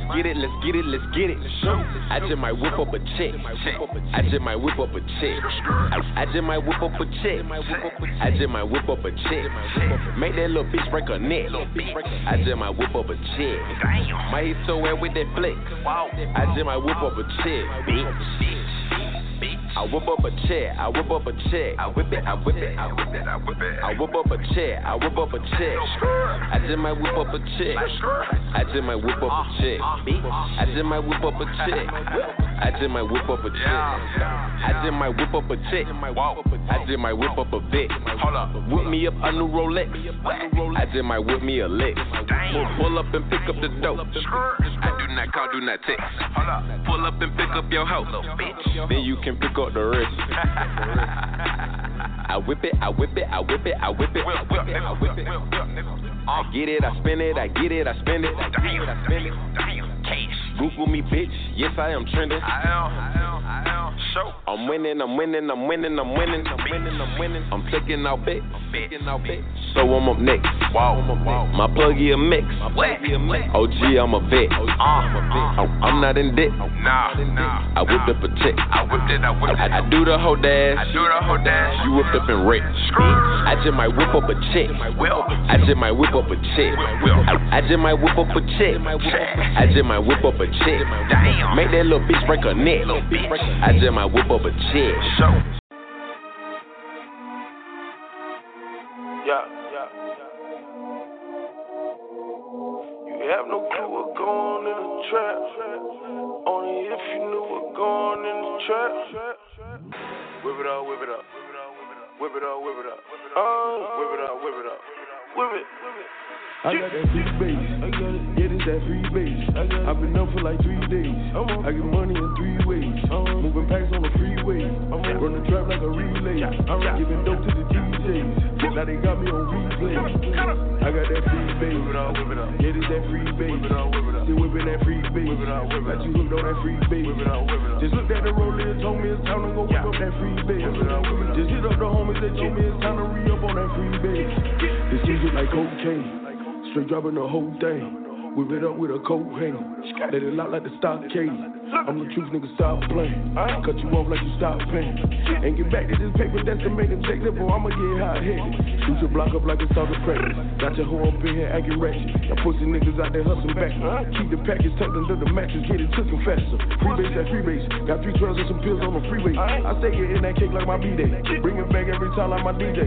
I just might whip up a chick. I just might whip up a chick. I just might whip up a chick. I just might whip up a chick. Make that little bitch break her neck. I just might whip up a chick. Might hit so wet with that flick. I just might whip up a chick, bitch. I whip up a chair, I whip up a chick. I whip it. I whip up a chair, I whip up a chick. I just might whip up a chick. I just might whip up a chick. I just might whip up a chick. I just might whip up a chick. I just might whip up a chick. I just might whip up a Vic. Whip me up a new Rolex. I just might whip me a lick. Pull up and pick up the dope. I do not call, do not text. Pull up and pick up your hoe. Then you can pick up the rest. I whip it, I whip it, I whip it, I whip it, I whip it, I whip it. I get it, I spin it, I get it, I spend it, I get it, I spend it. Google me, bitch. Yes, I am trending. I am. Show. I'm winning, I'm winning, I'm winning, I'm winning, I'm winning, I'm winning. I'm flicking out big, so I'm up next. Wow. My pluggy a mix. OG, I'm a vet. I'm not in debt. Nah. I whipped up a chick. I do the whole dash. You whipped up in rich. I just might whip up a chick. I just might whip up a chick. I just might whip up a chick. I just might whip up a chick. Make that little bitch break her neck. I just might whip up a chick. Yeah. You have no clue what's going on in the trap. Only if you knew what's going on in the trap. Whip it up. Whip it up. Whip it up. Whip it up. Whip it. I got that free base. Yeah, this that free base. I've been up for like 3 days. I get money in 3 ways. Moving packs on the freeway. Run the trap like a relay. Giving dope to the DJs. Now they got me on replay. I got that free base. Yeah, this that free base. Still whipping that free base. Got you hooked on that free base. Just looked at the roller and told me it's time to go whip up that free base. Just hit up the homies that told me it's time to re-up on that free base. This shit look like cocaine. Straight dropping the whole thing. Whip it up with a coat hanger. Let it lock like the stockade. I'm the truth, nigga, stop playing. Cut you off like you stop paying. And get back to this paper, that's the main objective, or I'ma get hot-headed. Shoot your block up like it's all the practice. Got your hoe up in here acting ratchet. Now pussy niggas out there hustling back. Keep the package tucked under the mattress, get it cooking faster. Freebase that freebase. Got 3 12s and some pills on the freeway. I stay getting that cake like my B-Day. Bring it back every time like my DJ.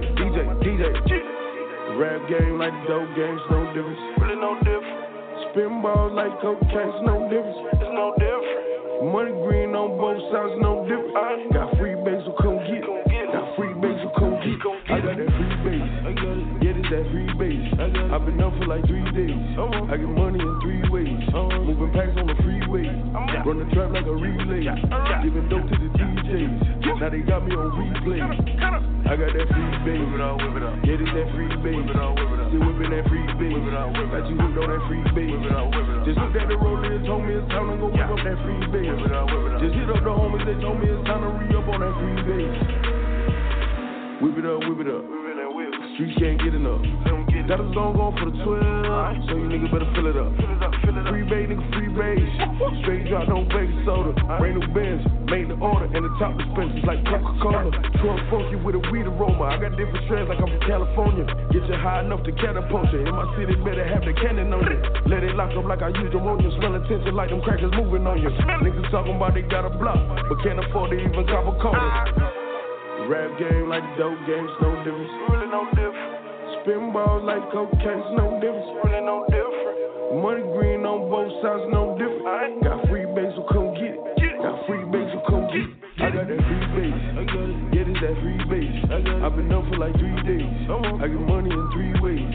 Rap game like the dope games, no difference. Really no difference. Spin balls like cocaine, no difference. It's no different. Money green on both sides, no difference. Got free base, so come get it. Got free base, so come get it. I got that free base. Yeah, this that free base. I've been up for like 3 days. I get money in 3 ways. Moving packs on the freeway. Run the trap like a relay. Giving dope to the DJs. Now they got me on replay. I got that free base. Yeah, this that free base. Still whipping that free base. Got you hooked on that free base. Just looked at the roller and told me it's time to go whip up that free base. Just hit up the homies that told me it's time to re-up on that free base. Whip it up. Streets can't get enough. Got a zone going for the 12, so you niggas better fill it up. Free bait, nigga, free base. Straight drop, no baby soda. Brand new Benz, made the order, and the top dispensers like Coca-Cola. Trunk funky with a weed aroma. I got different strands like I'm from California. Get you high enough to catapult you. In my city, better have the cannon on you. Let it lock up like I used ammonia. Smelling tension like them crackers moving on you. Niggas talking about they got a block, but can't afford to even cop a quarter. Rap game like dope games, no difference. Really no different. Spin balls like cocaine, no difference. Really no different. Money green on both sides, no different. Got free base, so come get it. Got free base, so come get it. I got that free base. Yeah, this that free base. I've been up for like 3 days. I get money in 3 ways.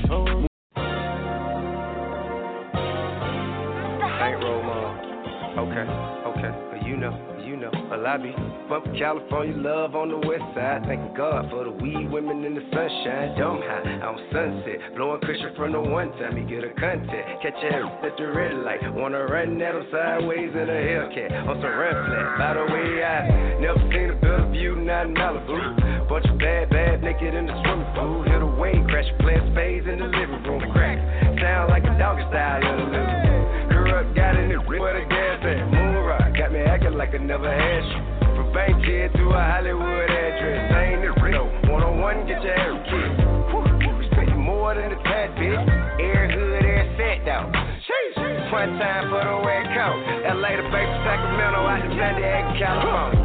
Ain't roll on. Okay. You know. Well, I be bumpin' California love on the west side. Thank God for the weed women in the sunshine. Dumb high on Sunset. Blowing cushion from the one time you get a contact. Catch your ass at the red light. Wanna run at them sideways in a Hellcat. On some run flat. By the way, I never seen a better view, not in Malibu. Bunch of bad naked in the swimming pool. Hit a wave crash, playing spades in the living room. Crack. Sound like a doggy style in the living room. Corrupt got in it where the gas at. Moon rock got me acting like I never had you. From Bankhead to a Hollywood address. Ain't it real? One-on-one, get your hair kid. Respect more than a tad bit. Air hood, air set out. One time for the red coat. LA to Baker, Sacramento, out to San Diego, California.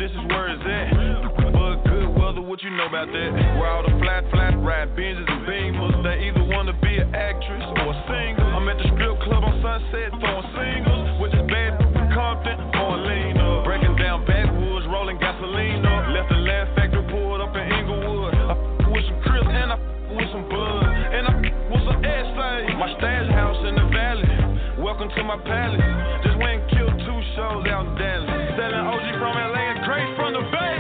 this is where it's at. But good weather, what you know about that? Where all the flat ride Benzes and Beamers. They either wanna be an actress or a singer. I'm at the strip club on Sunset throwing singles. With this bad Compton, pouring lean up. Breaking down backwoods, rolling gasoline up. Left the Laugh Factory pulled up in Inglewood. I with some Crips and I with some Bud. And I with some Essay. My stash house in the valley. Welcome to my palace. Just went and killed 2 shows out in Dallas. Selling OG from LA and Grace from the Bay.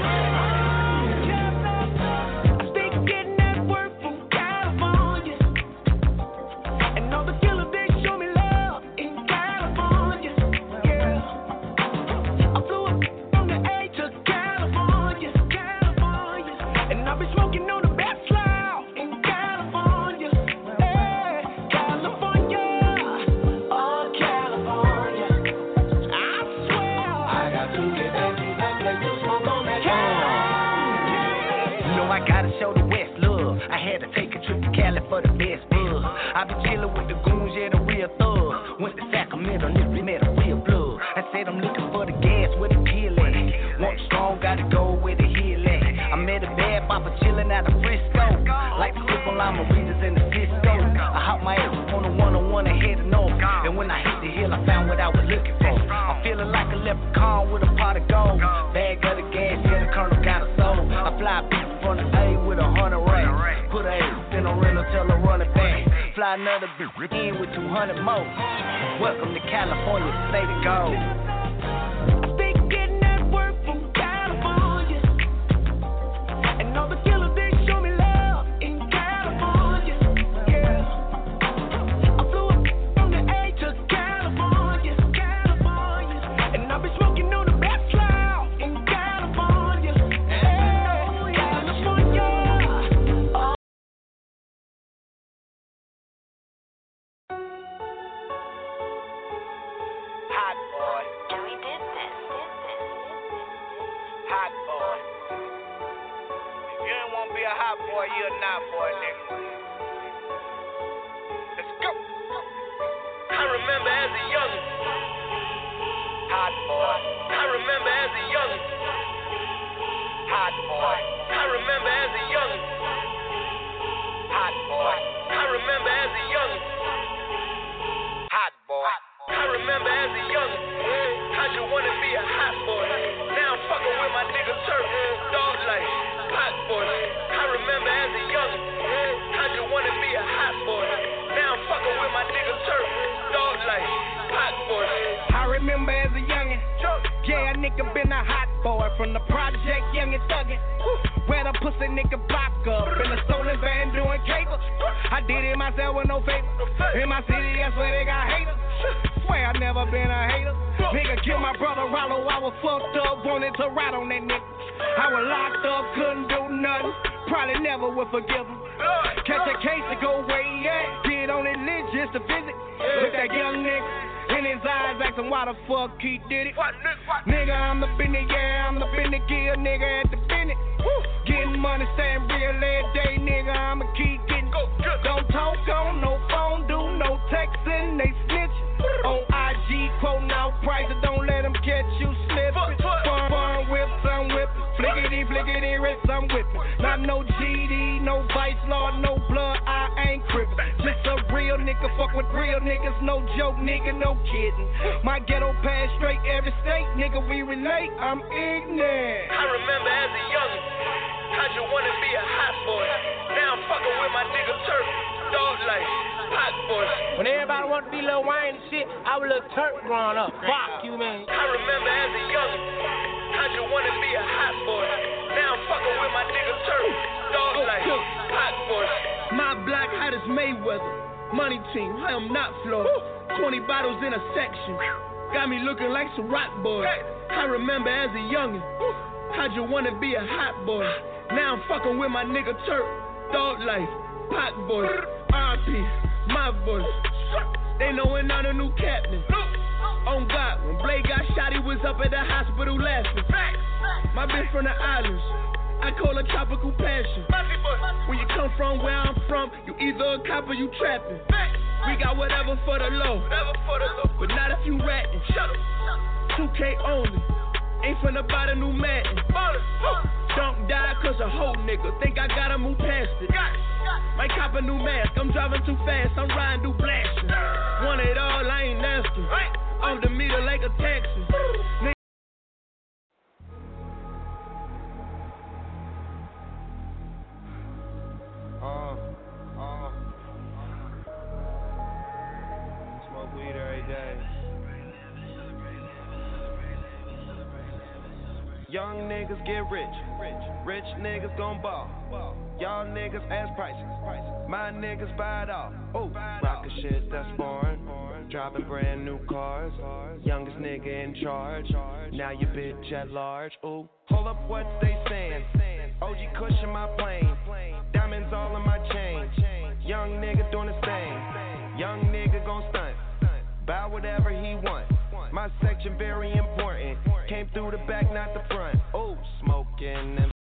For the best buzz, I been chillin' with the goons, yeah, the real thug. Went to Sacramento, nigga, met a real blood. I said I'm looking for the gas with the kill at. Want strong, gotta go where the heel at. I met a bad papa chillin' out of Frisco. Like the flip on Lima Readers in the Cisco. I hopped my ass on the 101 and headed north. And when I hit the hill, I found what I was looking for. I'm feeling like a leprechaun with a pot of gold. Bag of the gas, yeah, the colonel got a soul. I fly people from the A with 100 racks. Put a ass in a rental, tell her run it back. Fly another bitch in with 200 more. Welcome to California, state of gold. Got me looking like some rock boys. I remember as a youngin', how'd you wanna be a hot boy? Now I'm fucking with my nigga Turk. Dog life, pot boy, RP, my voice. They know we're not a new captain. On God, when Blade got shot, he was up at the hospital laughing. My bitch from the islands, I call her tropical passion. When you come from where I'm from, you either a cop or you trapping. We got whatever for the low, but not if you ratting. 2K only, Ain't finna buy the new Madden. Don't die cause a whole nigga think I gotta move past it. Might cop a new mask, I'm driving too fast, I'm riding through blasting. Want it all, I ain't asking. Off the meter like a taxi. Smoke weed every day. Young niggas get rich, rich niggas gon' ball. Y'all niggas ask prices, my niggas buy it all. Ooh, rockin' shit that's foreign, driving brand new cars. Youngest nigga in charge, now your bitch at large. Ooh, hold up, what they saying? OG cushion my plane, diamonds all in my chain. Young nigga doing his thing, young nigga gon' stunt, buy whatever he want. My section very important, came through the back, not the front. Oh, smoking and